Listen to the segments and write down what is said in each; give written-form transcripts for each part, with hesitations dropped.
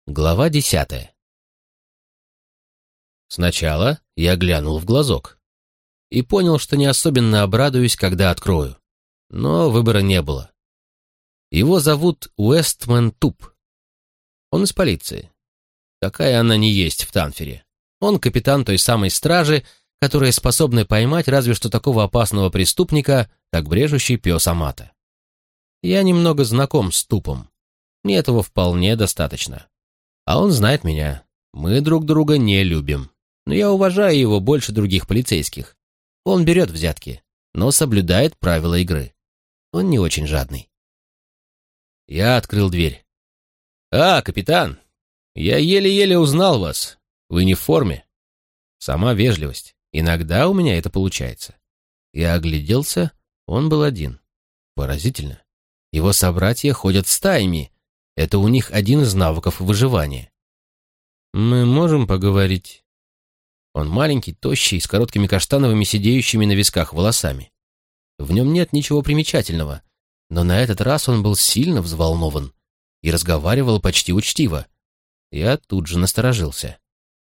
Глава 10. Сначала я глянул в глазок и понял, что не особенно обрадуюсь, когда открою. Но выбора не было. Его зовут Уэстман Туп. Он из полиции. Какая она ни есть в Танфере. Он капитан той самой стражи, которая способна поймать разве что такого опасного преступника, как брежущий пес Амата. Я немного знаком с Тупом. Мне этого вполне достаточно. А он знает меня. Мы друг друга не любим. Но я уважаю его больше других полицейских. Он берет взятки, но соблюдает правила игры. Он не очень жадный. Я открыл дверь. «А, капитан, я еле-еле узнал вас. Вы не в форме». Сама вежливость. Иногда у меня это получается. Я огляделся, он был один. Поразительно. Его собратья ходят стаями. Это у них один из навыков выживания. «Мы можем поговорить?» Он маленький, тощий, с короткими каштановыми сидеющими на висках волосами. В нем нет ничего примечательного, но на этот раз он был сильно взволнован и разговаривал почти учтиво. Я тут же насторожился.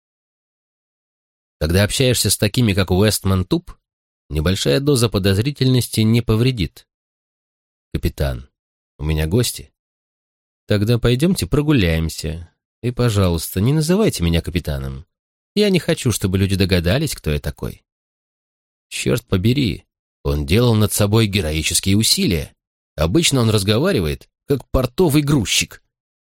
Когда общаешься с такими, как Уэстман Туп, небольшая доза подозрительности не повредит. «Капитан, у меня гости. Тогда пойдемте прогуляемся. И, пожалуйста, не называйте меня капитаном. Я не хочу, чтобы люди догадались, кто я такой». Черт побери, он делал над собой героические усилия. Обычно он разговаривает, как портовый грузчик.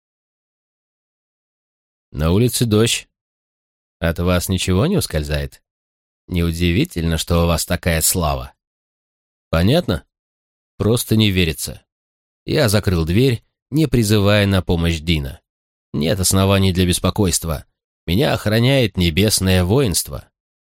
На улице дождь. От вас ничего не ускользает? Неудивительно, что у вас такая слава. Понятно? Просто не верится. Я закрыл дверь, не призывая на помощь Дина. Нет оснований для беспокойства. Меня охраняет небесное воинство.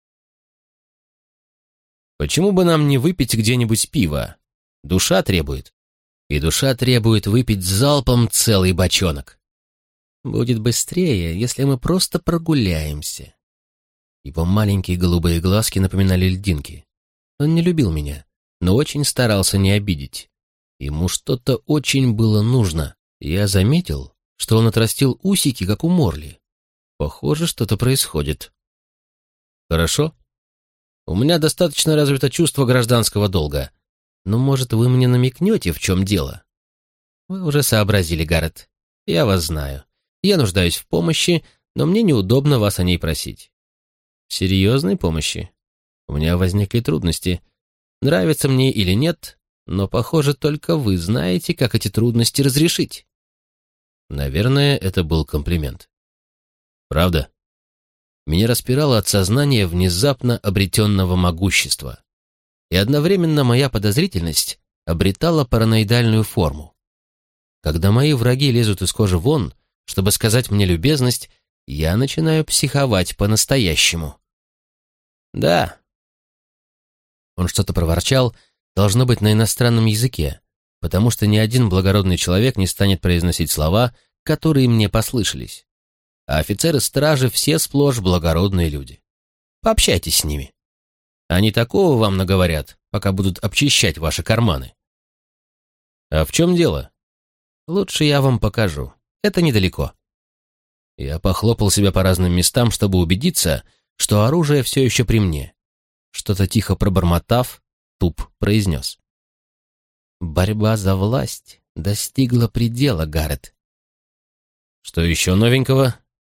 Почему бы нам не выпить где-нибудь пива? Душа требует. И душа требует выпить залпом целый бочонок. Будет быстрее, если мы просто прогуляемся. Его маленькие голубые глазки напоминали льдинки. Он не любил меня, но очень старался не обидеть. Ему что-то очень было нужно. Я заметил, что он отрастил усики, как у Морли. Похоже, что-то происходит. Хорошо. У меня достаточно развито чувство гражданского долга. Но, может, вы мне намекнете, в чем дело? Вы уже сообразили, Гаррет. Я вас знаю. Я нуждаюсь в помощи, но мне неудобно вас о ней просить. Серьезной помощи? У меня возникли трудности. Нравится мне или нет, но, похоже, только вы знаете, как эти трудности разрешить. Наверное, это был комплимент. Правда? Меня распирало от сознания внезапно обретенного могущества. И одновременно моя подозрительность обретала параноидальную форму. Когда мои враги лезут из кожи вон, чтобы сказать мне любезность, я начинаю психовать по-настоящему. Да. Он что-то проворчал, должно быть на иностранном языке, потому что ни один благородный человек не станет произносить слова, которые мне послышались. А офицеры стражи все сплошь благородные люди. Пообщайтесь с ними. Они такого вам наговорят, пока будут обчищать ваши карманы. А в чем дело? Лучше я вам покажу. Это недалеко. Я похлопал себя по разным местам, чтобы убедиться, что оружие все еще при мне. Что-то тихо пробормотав, Туп произнес. Борьба за власть достигла предела, Гаррет. Что еще новенького?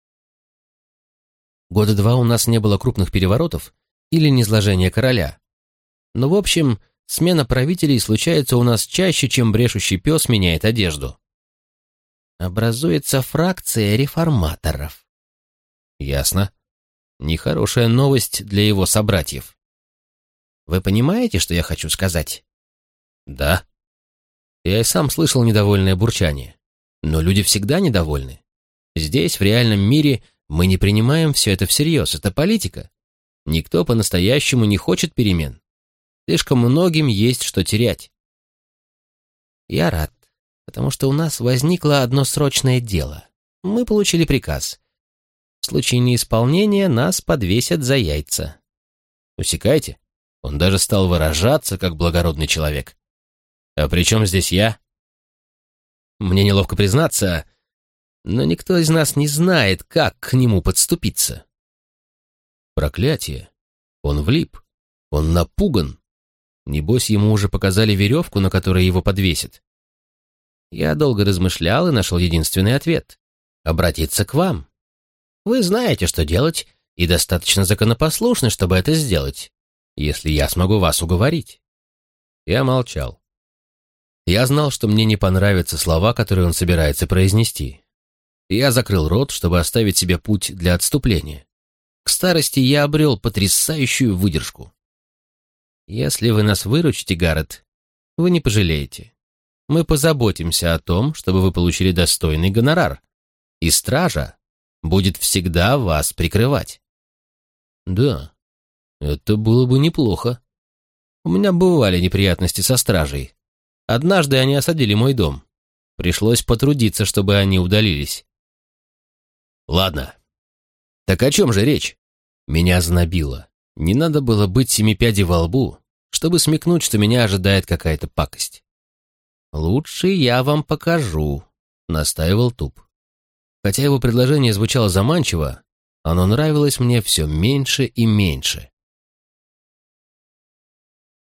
Года 2 у нас не было крупных переворотов или низложения короля. Но, в общем, смена правителей случается у нас чаще, чем брешущий пес меняет одежду. Образуется фракция реформаторов. Ясно. Нехорошая новость для его собратьев. Вы понимаете, что я хочу сказать? Да. Я и сам слышал недовольное бурчание. Но люди всегда недовольны. Здесь, в реальном мире, мы не принимаем все это всерьез. Это политика. Никто по-настоящему не хочет перемен. Слишком многим есть что терять. Я рад, потому что у нас возникло одно срочное дело. Мы получили приказ. В случае неисполнения нас подвесят за яйца. Усекайте. Он даже стал выражаться, как благородный человек. А при чем здесь я? Мне неловко признаться, но никто из нас не знает, как к нему подступиться. Проклятие! Он влип, он напуган. Небось, ему уже показали веревку, на которой его подвесят. Я долго размышлял и нашел единственный ответ — обратиться к вам. Вы знаете, что делать, и достаточно законопослушны, чтобы это сделать, если я смогу вас уговорить. Я молчал. Я знал, что мне не понравятся слова, которые он собирается произнести. Я закрыл рот, чтобы оставить себе путь для отступления. К старости я обрел потрясающую выдержку. Если вы нас выручите, Гаррет, вы не пожалеете. Мы позаботимся о том, чтобы вы получили достойный гонорар, и стража будет всегда вас прикрывать. Да, это было бы неплохо. У меня бывали неприятности со стражей. Однажды они осадили мой дом. Пришлось потрудиться, чтобы они удалились. Ладно. Так о чем же речь? Меня знобило. Не надо было быть семипядей во лбу, чтобы смекнуть, что меня ожидает какая-то пакость. «Лучше я вам покажу», — настаивал Туп. Хотя его предложение звучало заманчиво, оно нравилось мне все меньше и меньше.